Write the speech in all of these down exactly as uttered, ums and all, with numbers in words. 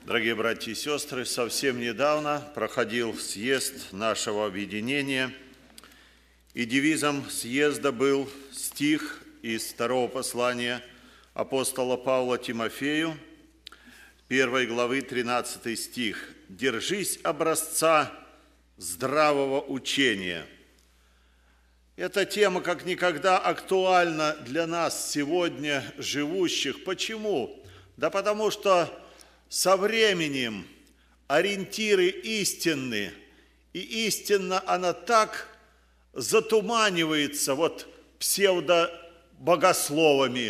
Дорогие братья и сестры, совсем недавно проходил съезд нашего объединения, и девизом съезда был стих из второго послания апостола Павла Тимофею, первой главы, тринадцатый стих. «Держись образца здравого учения». Эта тема как никогда актуальна для нас сегодня, живущих. Почему? Да потому что со временем ориентиры истинны, и истинно она так затуманивается вот псевдобогословами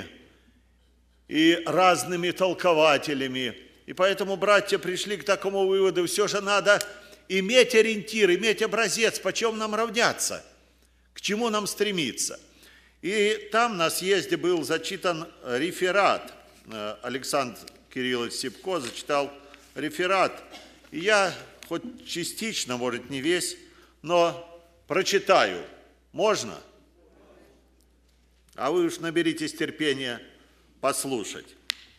и разными толкователями. И поэтому братья пришли к такому выводу: все же надо иметь ориентир, иметь образец, почем нам равняться, к чему нам стремиться. И там на съезде был зачитан реферат. Александр Кириллович Сипко зачитал реферат. И я, хоть частично, может, не весь, но прочитаю. Можно? А вы уж наберитесь терпения послушать.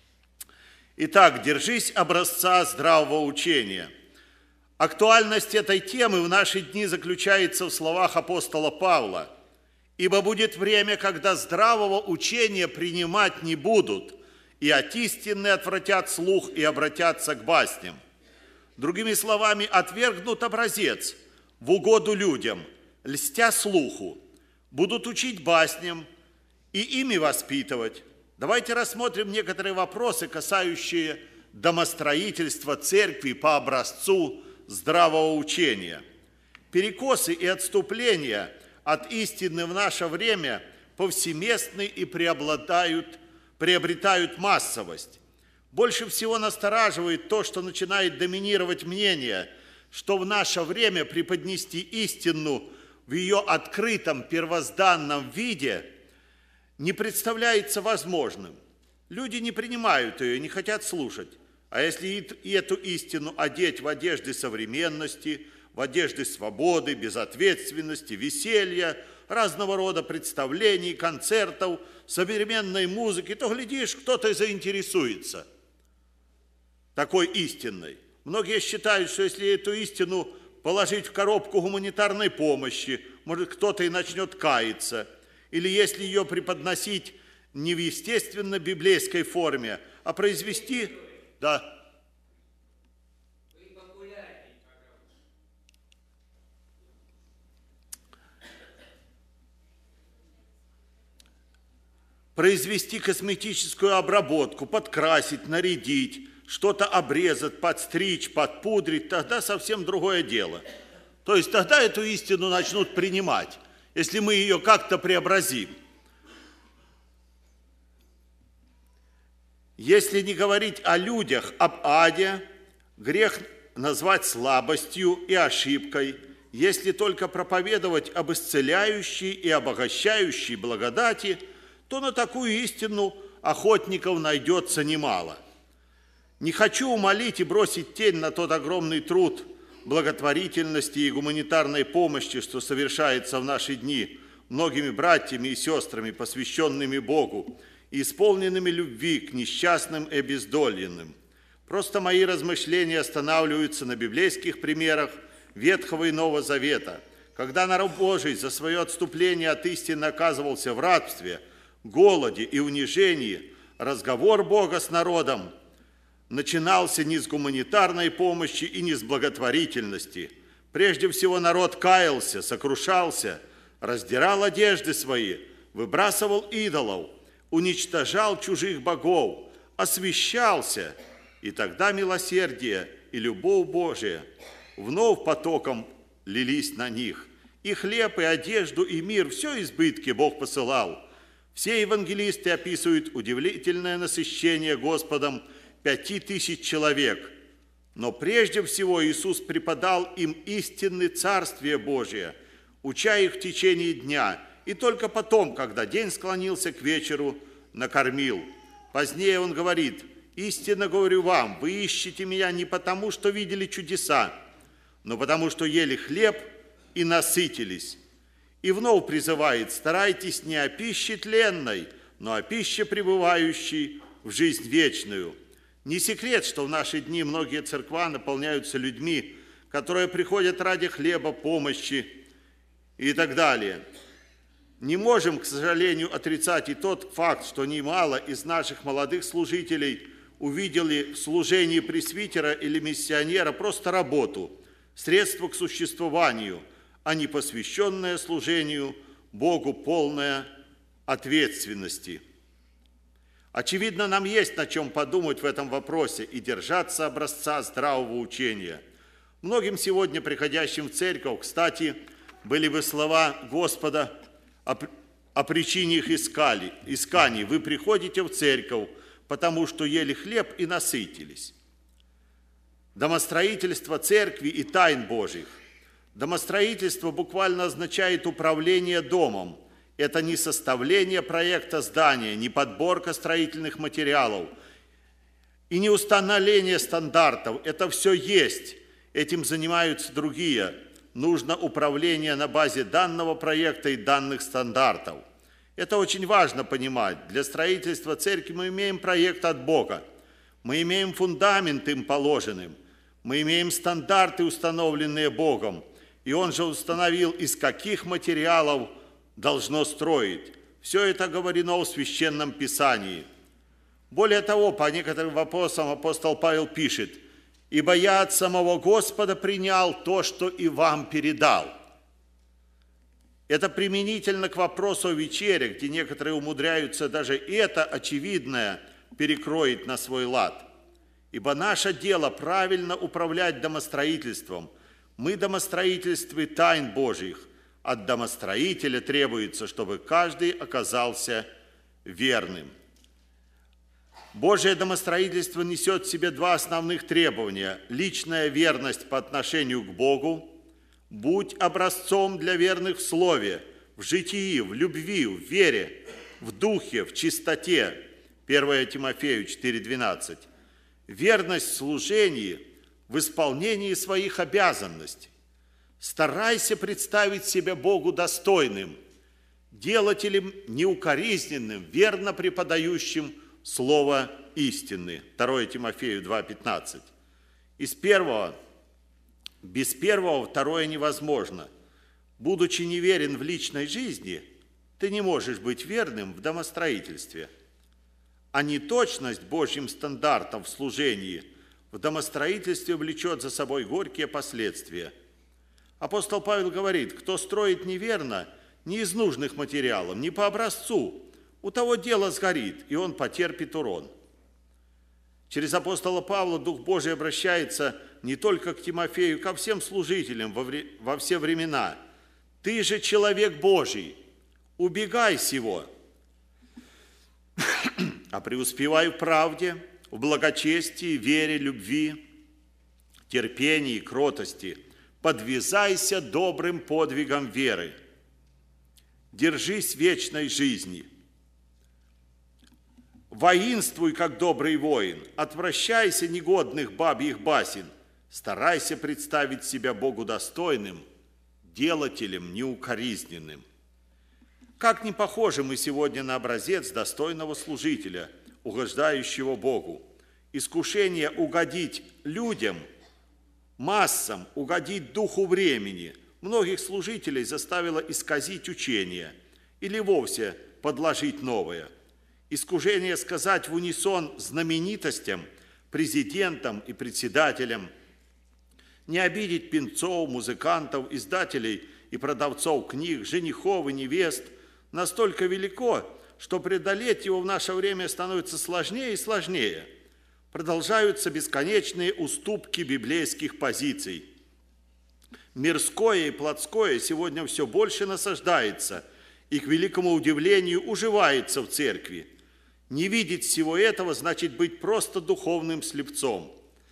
Итак, держись образца здравого учения. Актуальность этой темы в наши дни заключается в словах апостола Павла. «Ибо будет время, когда здравого учения принимать не будут, и от истины отвратят слух и обратятся к басням». Другими словами, отвергнут образец в угоду людям, льстя слуху, будут учить басням и ими воспитывать. Давайте рассмотрим некоторые вопросы, касающие домостроительства церкви по образцу здравого учения. Перекосы и отступления от истины в наше время повсеместны и преобладают, приобретают массовость. Больше всего настораживает то, что начинает доминировать мнение, что в наше время преподнести истину в ее открытом первозданном виде не представляется возможным. Люди не принимают ее, не хотят слушать. А если и эту истину одеть в одежды современности, в одежды свободы, безответственности, веселья, разного рода представлений, концертов, современной музыки, то, глядишь, кто-то и заинтересуется такой истинной. Многие считают, что если эту истину положить в коробку гуманитарной помощи, может, кто-то и начнет каяться. Или если ее преподносить не в естественно-библейской форме, а произвести... Да. Произвести косметическую обработку, подкрасить, нарядить, что-то обрезать, подстричь, подпудрить, тогда совсем другое дело. То есть тогда эту истину начнут принимать, если мы ее как-то преобразим. Если не говорить о людях, об аде, грех назвать слабостью и ошибкой. Если только проповедовать об исцеляющей и обогащающей благодати, то на такую истину охотников найдется немало. Не хочу умолить и бросить тень на тот огромный труд благотворительности и гуманитарной помощи, что совершается в наши дни многими братьями и сестрами, посвященными Богу, и исполненными любви к несчастным и обездоленным. Просто мои размышления останавливаются на библейских примерах Ветхого и Нового Завета, когда народ Божий за свое отступление от истины оказывался в рабстве, голоде и унижении. Разговор Бога с народом начинался не с гуманитарной помощи и не с благотворительности. Прежде всего народ каялся, сокрушался, раздирал одежды свои, выбрасывал идолов, уничтожал чужих богов, освящался, и тогда милосердие и любовь Божия вновь потоком лились на них. И хлеб, и одежду, и мир, все избытки Бог посылал. Все евангелисты описывают удивительное насыщение Господом пяти тысяч человек. Но прежде всего Иисус преподал им истинное Царствие Божие, уча их в течение дня, и только потом, когда день склонился к вечеру, накормил. Позднее он говорит: «Истинно говорю вам, вы ищете меня не потому, что видели чудеса, но потому, что ели хлеб и насытились». И вновь призывает: «Старайтесь не о пище тленной, но о пище, пребывающей в жизнь вечную». Не секрет, что в наши дни многие церква наполняются людьми, которые приходят ради хлеба, помощи и так далее. Не можем, к сожалению, отрицать и тот факт, что немало из наших молодых служителей увидели в служении пресвитера или миссионера просто работу, средство к существованию, а не посвященное служению Богу полное ответственности. Очевидно, нам есть над чем подумать в этом вопросе и держаться образца здравого учения. Многим сегодня приходящим в церковь, кстати, были бы слова Господа о, о причине их искали, исканий. Вы приходите в церковь, потому что ели хлеб и насытились. Домостроительство церкви и тайн Божьих. Домостроительство буквально означает управление домом. Это не составление проекта здания, не подборка строительных материалов и не установление стандартов. Это все есть. Этим занимаются другие. Нужно управление на базе данного проекта и данных стандартов. Это очень важно понимать. Для строительства церкви мы имеем проект от Бога. Мы имеем фундамент им положенным. Мы имеем стандарты, установленные Богом. И Он же установил, из каких материалов должно строить. Все это говорено в Священном Писании. Более того, по некоторым вопросам апостол Павел пишет: «Ибо я от самого Господа принял то, что и вам передал». Это применительно к вопросу о вечере, где некоторые умудряются даже это очевидное перекроить на свой лад. Ибо наше дело правильно управлять домостроительством. Мы домостроительстве тайн Божьих. От домостроителя требуется, чтобы каждый оказался верным. Божье домостроительство несет в себе два основных требования. Личная верность по отношению к Богу. Будь образцом для верных в слове, в житии, в любви, в вере, в духе, в чистоте. первое Тимофею четыре двенадцать. Верность в служении, в исполнении своих обязанностей. Старайся представить себя Богу достойным, делателем неукоризненным, верно преподающим слово истины. второе Тимофею два пятнадцать. Из первого, без первого второе невозможно. Будучи неверен в личной жизни, ты не можешь быть верным в домостроительстве. А неточность Божьим стандартам в служении в домостроительстве влечет за собой горькие последствия. Апостол Павел говорит: кто строит неверно, не из нужных материалов, не по образцу, у того дело сгорит, и он потерпит урон. Через апостола Павла Дух Божий обращается не только к Тимофею, ко всем служителям во, вре- во все времена. Ты же человек Божий, убегай сего, а преуспевай в правде, в благочестии, вере, любви, терпении, кротости. Подвязайся добрым подвигом веры. Держись вечной жизни. Воинствуй, как добрый воин. Отвращайся негодных бабьих басен. Старайся представить себя Богу достойным, делателем неукоризненным. Как не похожи мы сегодня на образец достойного служителя, угождающего Богу. Искушение угодить людям, массам, угодить духу времени многих служителей заставило исказить учение или вовсе подложить новое. Искушение сказать в унисон знаменитостям, президентам и председателям, не обидеть певцов, музыкантов, издателей и продавцов книг, женихов и невест настолько велико, что преодолеть его в наше время становится сложнее и сложнее. Продолжаются бесконечные уступки библейских позиций. Мирское и плотское сегодня все больше насаждается и, к великому удивлению, уживается в церкви. Не видеть всего этого значит быть просто духовным слепцом.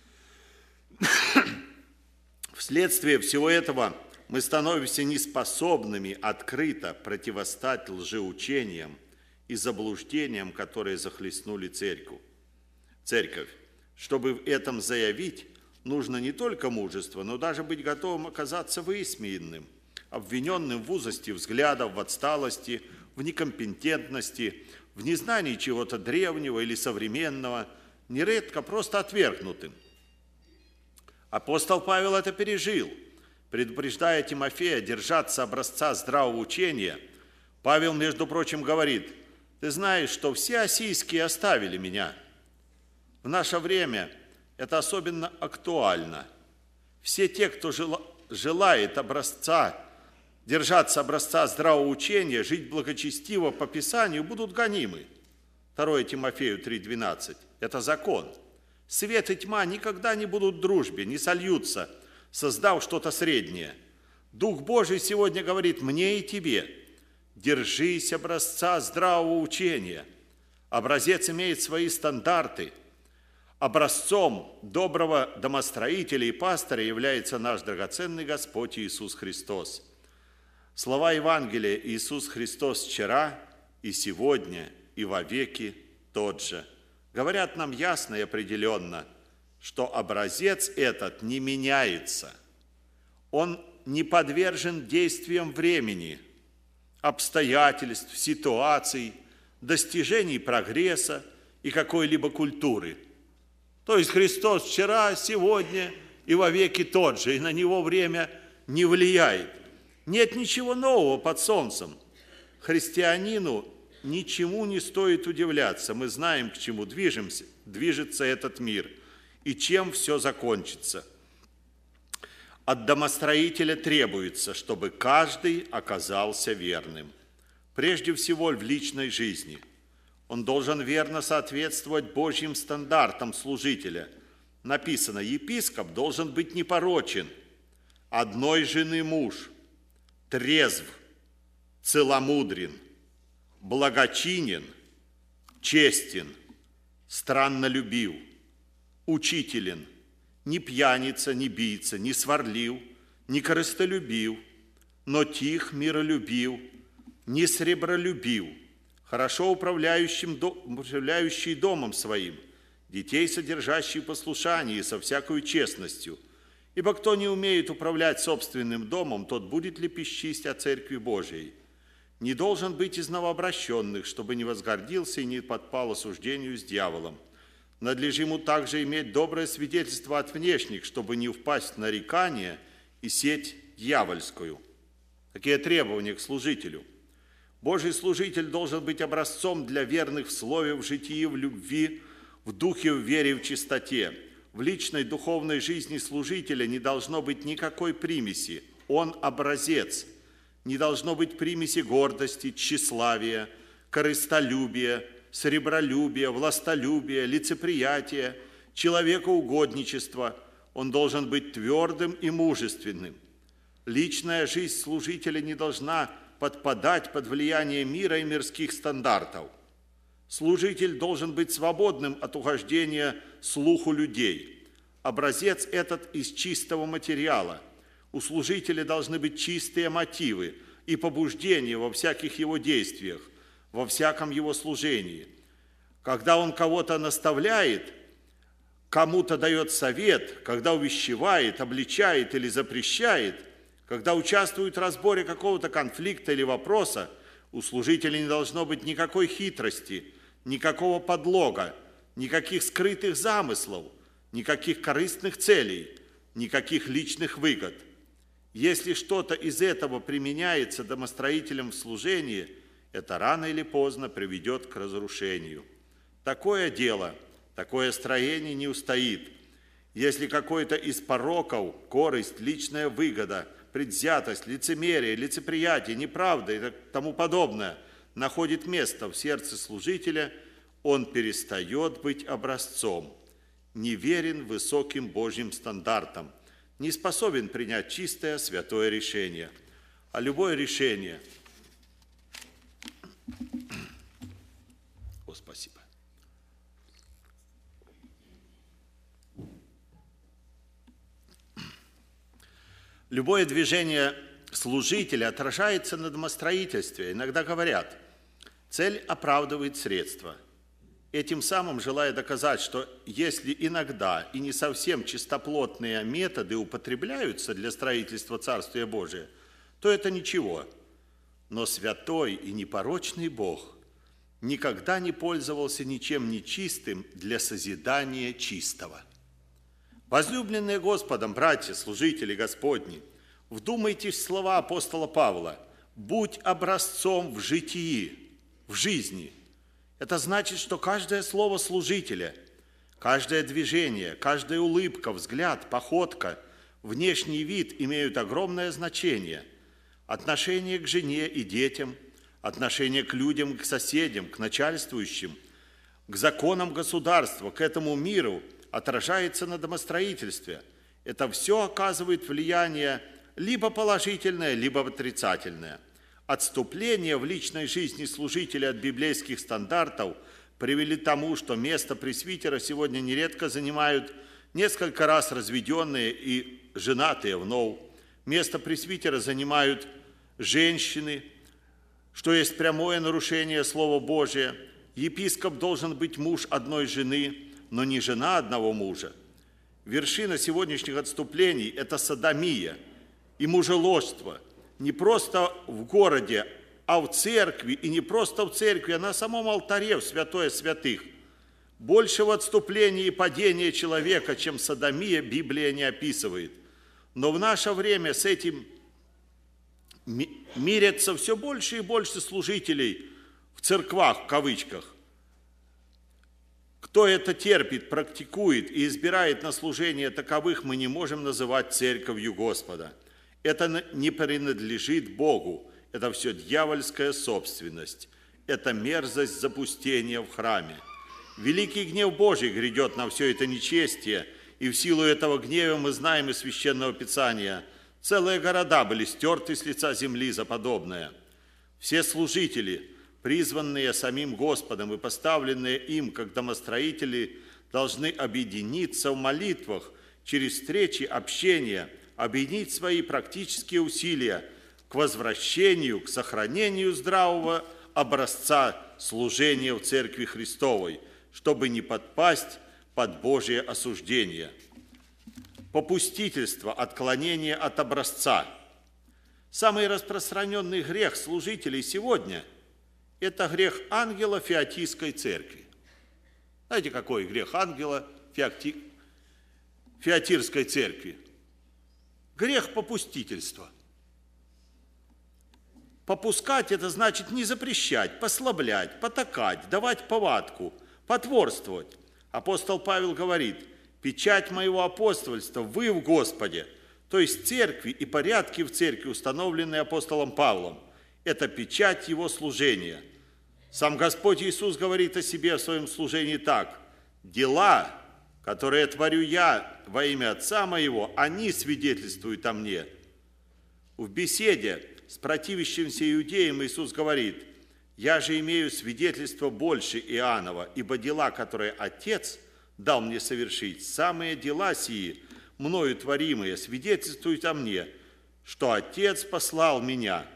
Вследствие всего этого мы становимся неспособными открыто противостать лжеучениям и заблуждениям, которые захлестнули церковь. Церковь. Чтобы в этом заявить, нужно не только мужество, но даже быть готовым оказаться высмеянным, обвиненным в узости взглядов, в отсталости, в некомпетентности, в незнании чего-то древнего или современного, нередко просто отвергнутым. Апостол Павел это пережил. Предупреждая Тимофея держаться образца здравого учения, Павел, между прочим, говорит: «Ты знаешь, что все ассийские оставили меня». В наше время это особенно актуально. Все те, кто желает образца, держаться образца здравого учения, жить благочестиво по Писанию, будут гонимы. второе Тимофею три двенадцать. Это закон. Свет и тьма никогда не будут в дружбе, не сольются, создав что-то среднее. Дух Божий сегодня говорит мне и тебе: держись образца здравого учения. Образец имеет свои стандарты. Образцом доброго домостроителя и пастыря является наш драгоценный Господь Иисус Христос. Слова Евангелия: Иисус Христос вчера и сегодня и вовеки тот же, говорят нам ясно и определенно, что образец этот не меняется. Он не подвержен действиям времени, обстоятельств, ситуаций, достижений прогресса и какой-либо культуры. То есть Христос вчера, сегодня и вовеки тот же, и на него время не влияет. Нет ничего нового под солнцем. Христианину ничему не стоит удивляться. Мы знаем, к чему движемся, движется этот мир и чем все закончится. От домостроителя требуется, чтобы каждый оказался верным. Прежде всего в личной жизни. Он должен верно соответствовать Божьим стандартам служителя. Написано: епископ должен быть непорочен, одной жены муж, трезв, целомудрен, благочинен, честен, страннолюбив, учителен, не пьяница, не бийца, не сварлив, не корыстолюбив, но тих, миролюбив, не сребролюбив, хорошо управляющим, управляющий домом своим, детей, содержащий послушание со всякою честностью. Ибо кто не умеет управлять собственным домом, тот будет лепещить о Церкви Божией. Не должен быть из новообращенных, чтобы не возгордился и не подпал осуждению с дьяволом. Надлежит ему также иметь доброе свидетельство от внешних, чтобы не впасть в нарекание и сеть дьявольскую. Какие требования к служителю? Божий служитель должен быть образцом для верных в слове, в житии, в любви, в духе, в вере, в чистоте. В личной духовной жизни служителя не должно быть никакой примеси. Он образец. Не должно быть примеси гордости, тщеславия, корыстолюбия, сребролюбия, властолюбия, лицеприятия, человекоугодничества. Он должен быть твердым и мужественным. Личная жизнь служителя не должна подпадать под влияние мира и мирских стандартов. Служитель должен быть свободным от угождения слуху людей. Образец этот из чистого материала. У служителя должны быть чистые мотивы и побуждения во всяких его действиях, во всяком его служении. Когда он кого-то наставляет, кому-то дает совет, когда увещевает, обличает или запрещает, когда участвует в разборе какого-то конфликта или вопроса, у служителя не должно быть никакой хитрости, никакого подлога, никаких скрытых замыслов, никаких корыстных целей, никаких личных выгод. Если что-то из этого применяется домостроителем в служении, это рано или поздно приведет к разрушению. Такое дело, такое строение не устоит. Если какой-то из пороков, корость, личная выгода, предвзятость, лицемерие, лицеприятие, неправда и тому подобное находит место в сердце служителя, он перестает быть образцом, неверен высоким Божьим стандартам, не способен принять чистое, святое решение. А любое решение... О, спасибо. Любое движение служителя отражается на домостроительстве. Иногда говорят, цель оправдывает средства. Этим самым желая доказать, что если иногда и не совсем чистоплотные методы употребляются для строительства Царствия Божия, то это ничего. Но святой и непорочный Бог никогда не пользовался ничем нечистым для созидания чистого. Возлюбленные Господом, братья, служители Господни, вдумайтесь в слова апостола Павла: «Будь образцом в житии, в жизни». Это значит, что каждое слово служителя, каждое движение, каждая улыбка, взгляд, походка, внешний вид имеют огромное значение. Отношение к жене и детям, отношение к людям, к соседям, к начальствующим, к законам государства, к этому миру отражается на домостроительстве. Это все оказывает влияние либо положительное, либо отрицательное. Отступление в личной жизни служителя от библейских стандартов привели к тому, что место пресвитера сегодня нередко занимают несколько раз разведенные и женатые вновь. Место пресвитера занимают женщины, что есть прямое нарушение Слова Божия. Епископ должен быть муж одной жены, но не жена одного мужа. Вершина сегодняшних отступлений – это содомия и мужеложство. Не просто в городе, а в церкви, и не просто в церкви, а на самом алтаре, в святое святых. Большего отступления и падения человека, чем содомия, Библия не описывает. Но в наше время с этим мирятся все больше и больше служителей в церквах, в кавычках. Кто это терпит, практикует и избирает на служение таковых, мы не можем называть церковью Господа. Это не принадлежит Богу, это все дьявольская собственность, это мерзость запустения в храме. Великий гнев Божий грядет на все это нечестие, и в силу этого гнева мы знаем из Священного Писания, целые города были стерты с лица земли за подобное. Все служители, призванные самим Господом и поставленные им как домостроители, должны объединиться в молитвах через встречи, общения, объединить свои практические усилия к возвращению, к сохранению здравого образца служения в Церкви Христовой, чтобы не подпасть под Божие осуждение. Попустительство, отклонение от образца. Самый распространенный грех служителей сегодня – это грех ангела Фиатийской церкви. Знаете, какой грех ангела Фиати... Фиатирской церкви? Грех попустительства. Попускать – это значит не запрещать, послаблять, потакать, давать повадку, потворствовать. Апостол Павел говорит: «Печать моего апостольства вы в Господе», то есть церкви и порядки в церкви, установленные апостолом Павлом. Это печать его служения. Сам Господь Иисус говорит о себе в своем служении так: «Дела, которые творю я во имя Отца моего, они свидетельствуют о мне». В беседе с противящимся иудеем Иисус говорит: «Я же имею свидетельство больше Иоаннова, ибо дела, которые Отец дал мне совершить, самые дела сии, мною творимые, свидетельствуют о мне, что Отец послал меня».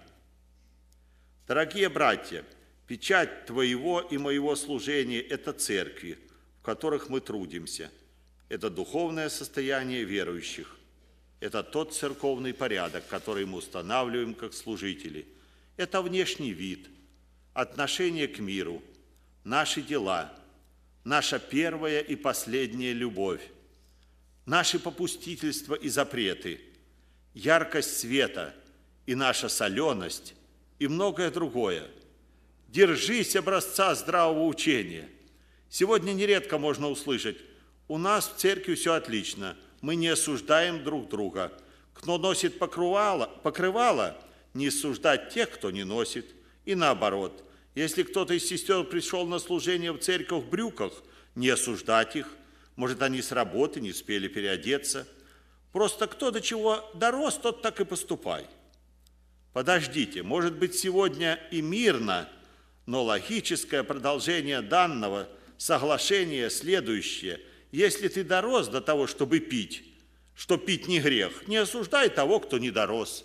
Дорогие братья, печать твоего и моего служения – это церкви, в которых мы трудимся. Это духовное состояние верующих. Это тот церковный порядок, который мы устанавливаем как служители. Это внешний вид, отношение к миру, наши дела, наша первая и последняя любовь, наши попустительства и запреты, яркость света и наша соленость и многое другое. Держись образца здравого учения. Сегодня нередко можно услышать: у нас в церкви все отлично, мы не осуждаем друг друга. Кто носит покрывало, покрывало, не осуждать тех, кто не носит. И наоборот, если кто-то из сестер пришел на служение в церковь в брюках, не осуждать их. Может, они с работы не успели переодеться. Просто кто до чего дорос, тот так и поступай. Подождите, может быть, сегодня и мирно, но логическое продолжение данного соглашения следующее: если ты дорос до того, чтобы пить, что пить не грех, не осуждай того, кто не дорос.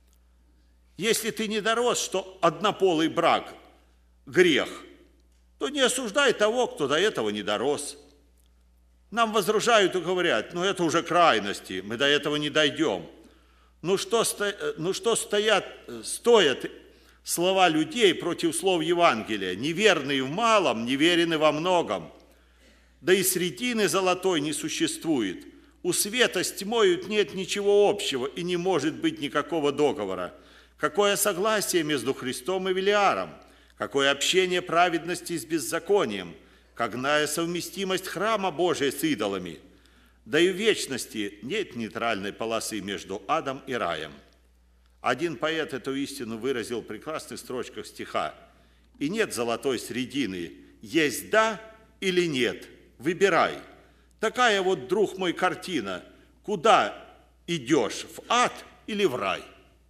Если ты не дорос, что однополый брак – грех, то не осуждай того, кто до этого не дорос. Нам возражают и говорят: ну это уже крайности, мы до этого не дойдем. Ну что, ну что стоят, стоят слова людей против слов Евангелия. Неверные в малом, неверны во многом. Да и средины золотой не существует. У света с тьмою нет ничего общего и не может быть никакого договора. Какое согласие между Христом и Велиаром? Какое общение праведности с беззаконием? Какая совместимость храма Божия с идолами? Да и в вечности нет нейтральной полосы между адом и раем. Один поэт эту истину выразил в прекрасных строчках стиха. «И нет золотой средины, есть да или нет, выбирай». Такая вот, друг мой, картина. Куда идешь, в ад или в рай?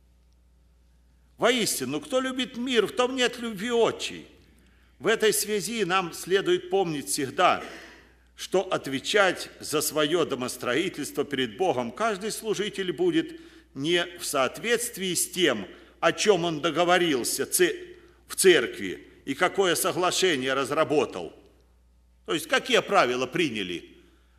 Воистину, кто любит мир, в том нет любви отчей. В этой связи нам следует помнить всегда, что отвечать за свое домостроительство перед Богом каждый служитель будет не в соответствии с тем, о чем он договорился в церкви и какое соглашение разработал. То есть, какие правила приняли,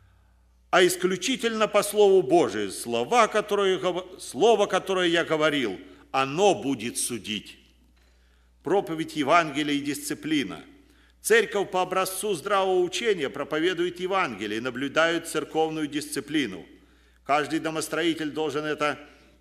а исключительно по Слову Божию. Слова, которые, слово, которое я говорил, оно будет судить. Проповедь Евангелия и дисциплина. Церковь по образцу здравого учения проповедует Евангелие и наблюдает церковную дисциплину. Каждый домостроитель должен это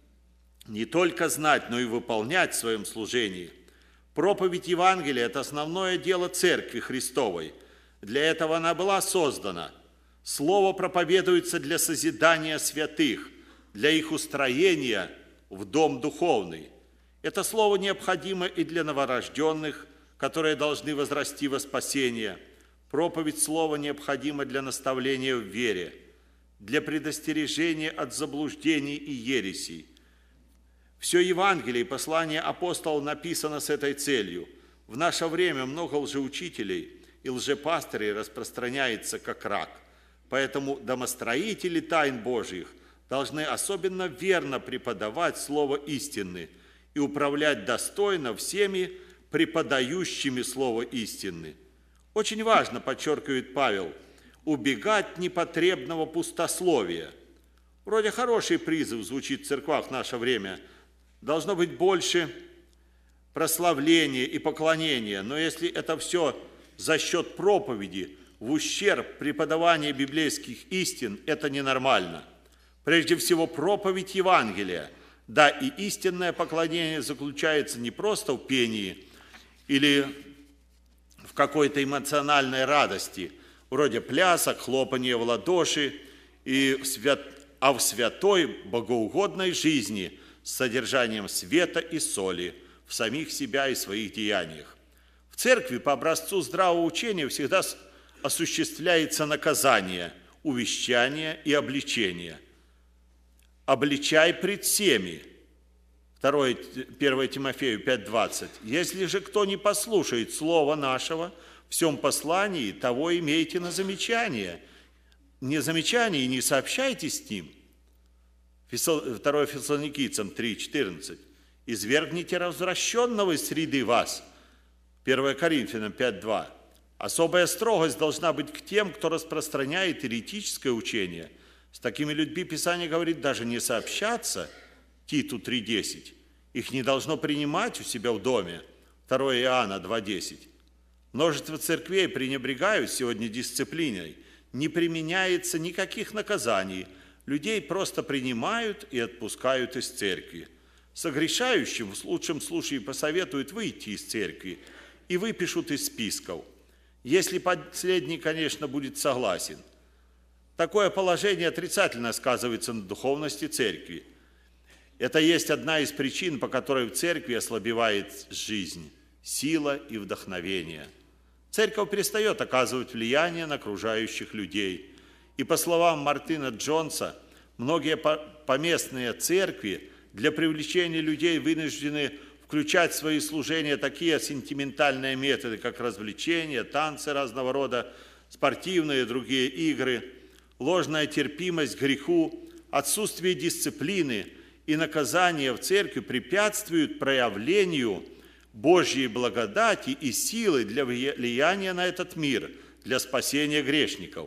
не только знать, но и выполнять в своем служении. Проповедь Евангелия – это основное дело Церкви Христовой. Для этого она была создана. Слово проповедуется для созидания святых, для их устроения в дом духовный. Это слово необходимо и для новорожденных, которые должны возрасти во спасение. Проповедь слова необходима для наставления в вере, для предостережения от заблуждений и ересей. Все Евангелие и послание апостолов написано с этой целью. В наше время много лжеучителей и лжепастырей распространяется как рак. Поэтому домостроители тайн Божьих должны особенно верно преподавать слово истины и управлять достойно всеми преподающими слово истины. Очень важно, подчеркивает Павел, убегать непотребного пустословия. Вроде хороший призыв звучит в церквах в наше время. Должно быть больше прославления и поклонения, но если это все за счет проповеди, в ущерб преподавания библейских истин, это ненормально. Прежде всего, проповедь Евангелия. Да, и истинное поклонение заключается не просто в пении или в какой-то эмоциональной радости, вроде плясок, хлопания в ладоши, и в свят... а в святой, богоугодной жизни с содержанием света и соли в самих себя и своих деяниях. В церкви по образцу здравого учения всегда осуществляется наказание, увещание и обличение. «Обличай пред всеми». первое Тимофею пять двадцать. «Если же кто не послушает слова нашего в всем послании, того имейте на замечание. Не замечание и не сообщайте с ним». второе Фессалоникийцам три четырнадцать. «Извергните развращенного из среды вас». первое Коринфянам пять два. Особая строгость должна быть к тем, кто распространяет еретическое учение. С такими людьми Писание говорит даже не сообщаться, Титу три десять. Их не должно принимать у себя в доме, второе Иоанна два десять. Множество церквей пренебрегают сегодня дисциплиной, не применяется никаких наказаний, людей просто принимают и отпускают из церкви. Согрешающим в лучшем случае посоветуют выйти из церкви и выпишут из списков. Если последний, конечно, будет согласен. Такое положение отрицательно сказывается на духовности церкви. Это есть одна из причин, по которой в церкви ослабевает жизнь, сила и вдохновение. Церковь перестает оказывать влияние на окружающих людей. И по словам Мартина Джонса, многие поместные церкви для привлечения людей вынуждены включать в свои служения такие сентиментальные методы, как развлечения, танцы разного рода, спортивные и другие игры, ложная терпимость к греху, отсутствие дисциплины и наказания в церкви препятствуют проявлению Божьей благодати и силы для влияния на этот мир, для спасения грешников.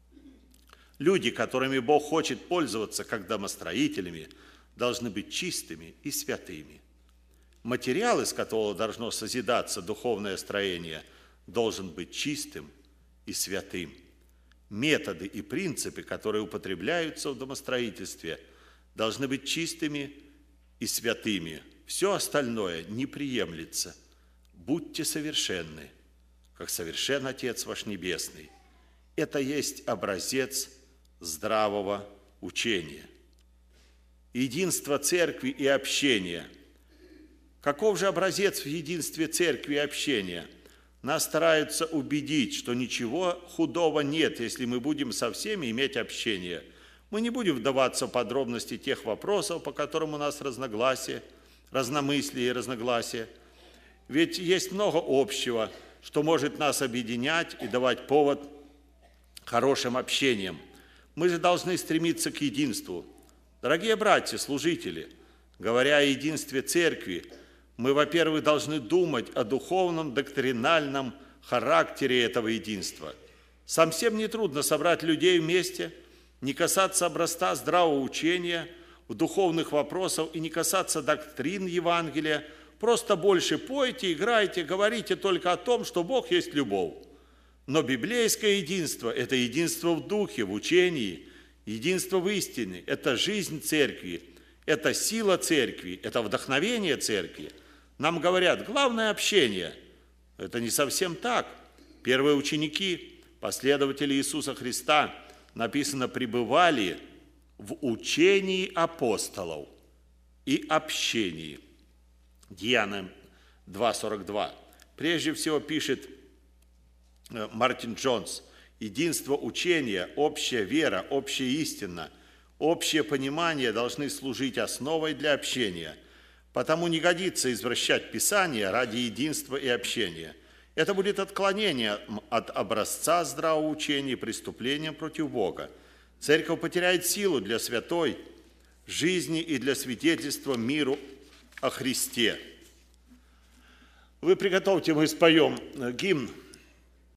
Люди, которыми Бог хочет пользоваться как домостроителями, должны быть чистыми и святыми. Материал, из которого должно созидаться духовное строение, должен быть чистым и святым. Методы и принципы, которые употребляются в домостроительстве, должны быть чистыми и святыми. Все остальное не приемлется. Будьте совершенны, как совершен Отец ваш Небесный. Это есть образец здравого учения. Единство церкви и общения. Каков же образец в единстве церкви и общения? Нас стараются убедить, что ничего худого нет, если мы будем со всеми иметь общение. Мы не будем вдаваться в подробности тех вопросов, по которым у нас разногласия, разномыслие и разногласия. Ведь есть много общего, что может нас объединять и давать повод хорошим общением. Мы же должны стремиться к единству. Дорогие братья, служители, говоря о единстве церкви, мы, во-первых, должны думать о духовном, доктринальном характере этого единства. Совсем нетрудно собрать людей вместе, не касаться образца здравого учения в духовных вопросах и не касаться доктрин Евангелия. Просто больше пойте, играйте, говорите только о том, что Бог есть любовь. Но библейское единство – это единство в духе, в учении, единство в истине, это жизнь церкви, это сила церкви, это вдохновение церкви. Нам говорят, главное общение. Это не совсем так. Первые ученики, последователи Иисуса Христа, написано, пребывали в учении апостолов и общении. Деяниям два сорок два. Прежде всего пишет Мартин Джонс, единство учения, общая вера, общая истина, общее понимание должны служить основой для общения. Потому не годится извращать Писание ради единства и общения. Это будет отклонение от образца здравого учения и преступлением против Бога. Церковь потеряет силу для святой жизни и для свидетельства миру о Христе. Вы приготовьте, мы споем гимн